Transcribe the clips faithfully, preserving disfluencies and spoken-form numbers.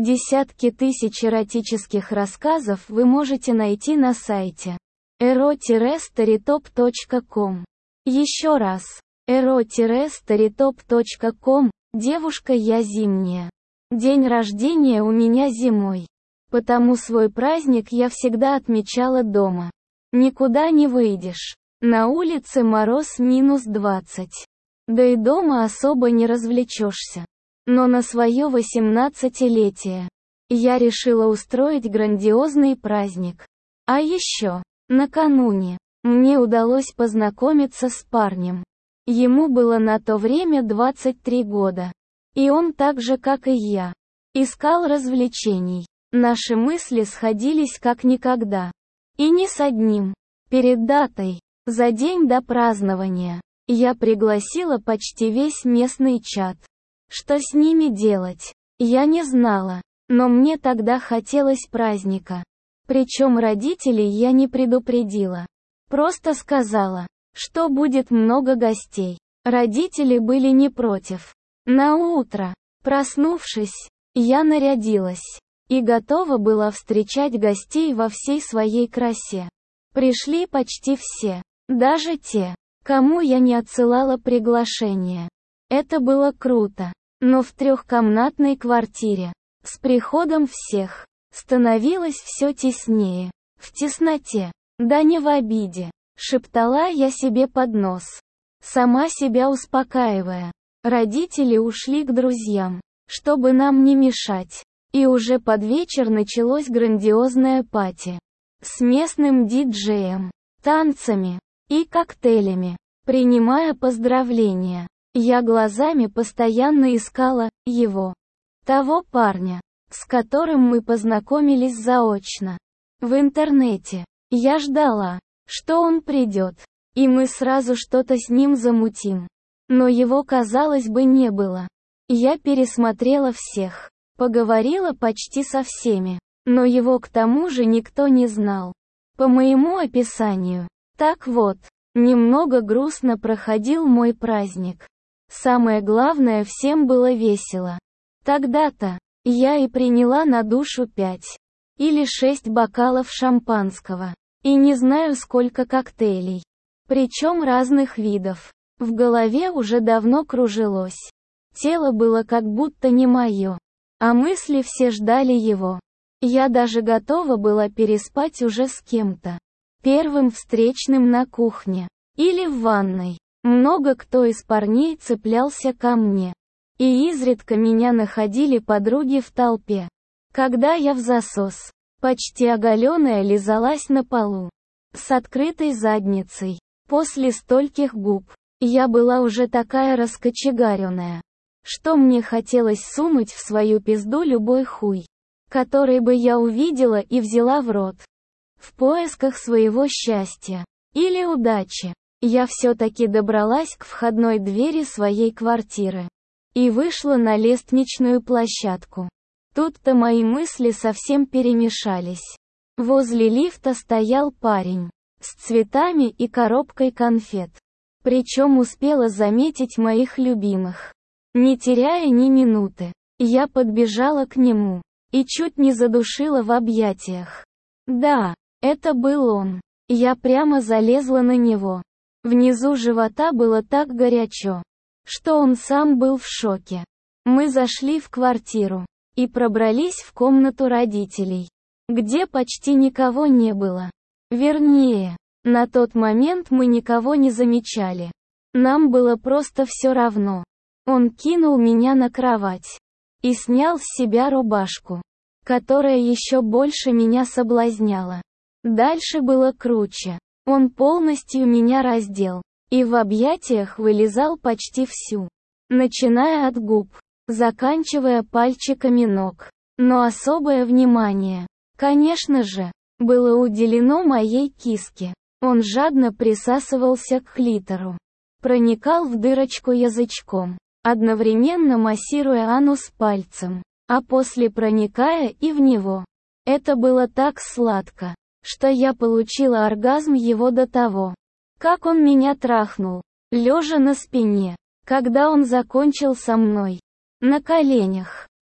Десятки тысяч эротических рассказов вы можете найти на сайте эро старитоп точка ком. Еще раз. эро старитоп точка ком. Девушка, я зимняя. День рождения у меня зимой. Потому свой праздник я всегда отмечала дома. Никуда не выйдешь. На улице мороз минус двадцать. Да и дома особо не развлечешься. Но на свое восемнадцатилетие я решила устроить грандиозный праздник. А еще, накануне, мне удалось познакомиться с парнем. Ему было на то время двадцать три года. И он так же, как и я, искал развлечений. Наши мысли сходились как никогда. И не с одним. Перед датой, за день до празднования, я пригласила почти весь местный чат. Что с ними делать, я не знала, но мне тогда хотелось праздника. Причем родителей я не предупредила. Просто сказала, что будет много гостей. Родители были не против. На утро, проснувшись, я нарядилась и готова была встречать гостей во всей своей красе. Пришли почти все, даже те, кому я не отсылала приглашение. Это было круто. Но в трехкомнатной квартире, с приходом всех, становилось все теснее. В тесноте, да не в обиде, шептала я себе под нос, сама себя успокаивая. Родители ушли к друзьям, чтобы нам не мешать. И уже под вечер началось грандиозное пати. С местным диджеем, танцами и коктейлями. Принимая поздравления, я глазами постоянно искала его. Того парня, с которым мы познакомились заочно. В интернете. Я ждала, что он придет, и мы сразу что-то с ним замутим. Но его, казалось бы, не было. Я пересмотрела всех, поговорила почти со всеми, но его к тому же никто не знал. По моему описанию. Так вот, немного грустно проходил мой праздник. Самое главное, всем было весело. Тогда-то я и приняла на душу пять или шесть бокалов шампанского. И не знаю сколько коктейлей. Причем разных видов. В голове уже давно кружилось. Тело было как будто не мое. А мысли все ждали его. Я даже готова была переспать уже с кем-то. Первым встречным на кухне. Или в ванной. Много кто из парней цеплялся ко мне. И изредка меня находили подруги в толпе. Когда я в засос, почти оголенная, лизалась на полу. С открытой задницей. После стольких губ, я была уже такая раскочегаренная, что мне хотелось сунуть в свою пизду любой хуй, который бы я увидела и взяла в рот. В поисках своего счастья. Или удачи. Я все-таки добралась к входной двери своей квартиры. И вышла на лестничную площадку. Тут-то мои мысли совсем перемешались. Возле лифта стоял парень. С цветами и коробкой конфет. Причем успела заметить моих любимых. Не теряя ни минуты, я подбежала к нему. И чуть не задушила в объятиях. Да, это был он. Я прямо залезла на него. Внизу живота было так горячо, что он сам был в шоке. Мы зашли в квартиру и пробрались в комнату родителей, где почти никого не было. Вернее, на тот момент мы никого не замечали. Нам было просто все равно. Он кинул меня на кровать и снял с себя рубашку, которая еще больше меня соблазняла. Дальше было круче. Он полностью меня раздел, и в объятиях вылизал почти всю, начиная от губ, заканчивая пальчиками ног. Но особое внимание, конечно же, было уделено моей киске. Он жадно присасывался к клитору, проникал в дырочку язычком, одновременно массируя анус пальцем, а после проникая и в него. Это было так сладко, что я получила оргазм его до того, как он меня трахнул, лежа на спине, когда он закончил со мной, на коленях.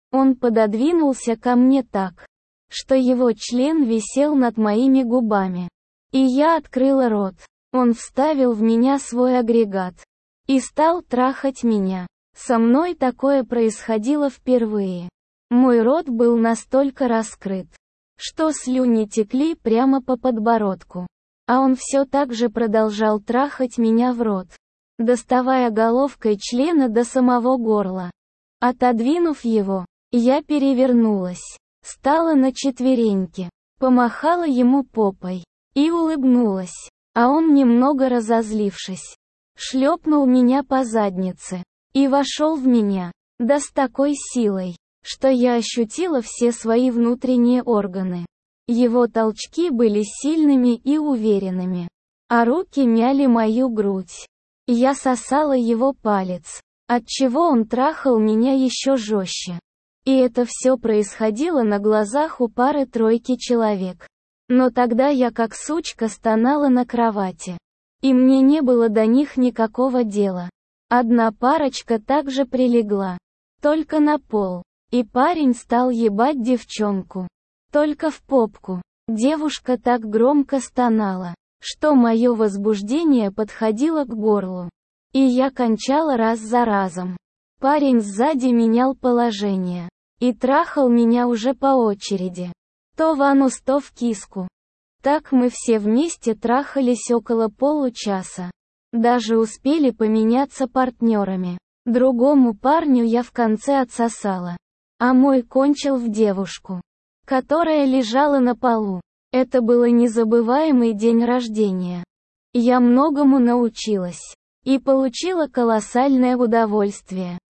Он пододвинулся ко мне так, что его член висел над моими губами. И я открыла рот. Он вставил в меня свой агрегат и стал трахать меня. Со мной такое происходило впервые. Мой рот был настолько раскрыт, что слюни текли прямо по подбородку. А он все так же продолжал трахать меня в рот, доставая головкой члена до самого горла. Отодвинув его, я перевернулась, стала на четвереньки, помахала ему попой и улыбнулась. А он, немного разозлившись, шлепнул меня по заднице и вошел в меня, да с такой силой, что я ощутила все свои внутренние органы. Его толчки были сильными и уверенными, а руки мяли мою грудь. Я сосала его палец, отчего он трахал меня еще жестче. И это все происходило на глазах у пары-тройки человек. Но тогда я как сучка стонала на кровати. И мне не было до них никакого дела. Одна парочка также прилегла, только на пол. И парень стал ебать девчонку. Только в попку. Девушка так громко стонала, что мое возбуждение подходило к горлу. И я кончала раз за разом. Парень сзади менял положение. И трахал меня уже по очереди. То в анус, то в киску. Так мы все вместе трахались около получаса. Даже успели поменяться партнерами. Другому парню я в конце отсосала. А мой кончил в девушку, которая лежала на полу. Это был незабываемый день рождения. Я многому научилась. И получила колоссальное удовольствие.